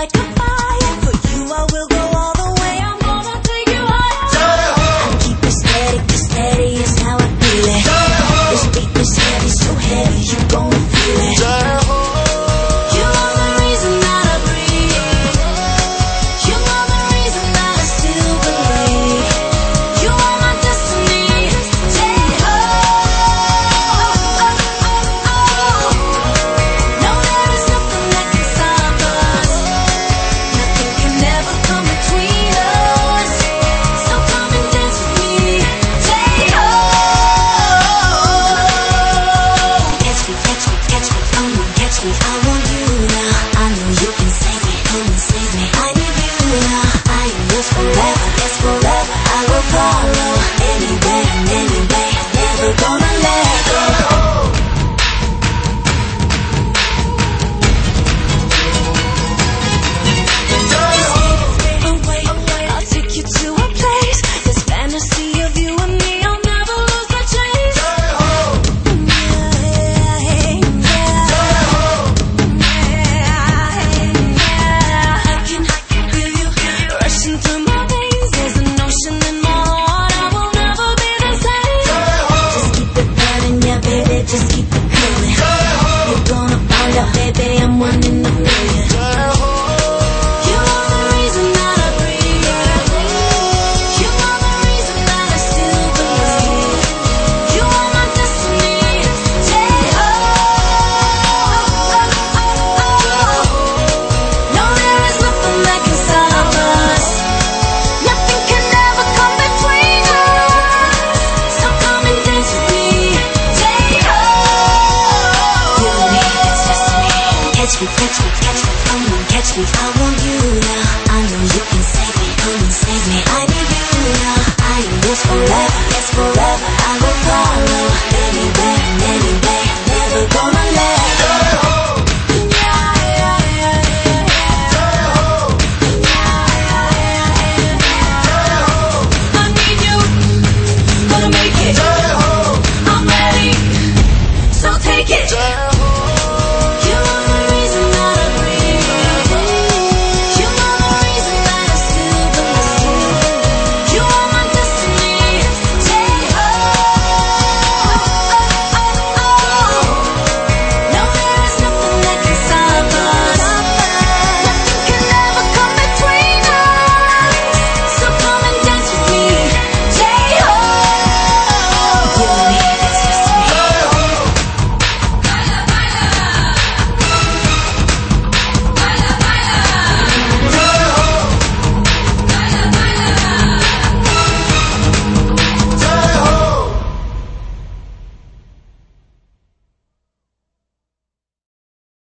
like a fire. For you I will go all the way. I'm gonna take you higher. I keep it steady is how I feel it. This beat is heavy, so heavy, you gon' feel it. You are the reason that I breathe. You are the reason that I still believe. You are my destiny. No, there is nothing that can stop us. Nothing can ever come between us. So come and dance with me. Catch me, I want you now. I know you can save me, come and save me. I need you now. I am yours forever, yes forever. I will follow anywhere and any way. Never gonna let go. Away, I'll take you to a place. This fantasy of you and me, I'll never lose the chase. I can feel you rushing through my veins. There's an ocean in my heart. I will never be the same. Just keep it burning, yeah, baby. Just keep it coming. You're gonna find out, baby, I'm one in a million. You are the reason that I breathe. You are the reason that I still believe. You are my destiny. No, there is nothing that can stop us. Nothing can ever come between us. So come and dance with me. You and me, it's destiny. Catch me, come on, catch me. I want you now. I know you can save me, come and save me. I need you now. I am yours forever, yes forever. I will follow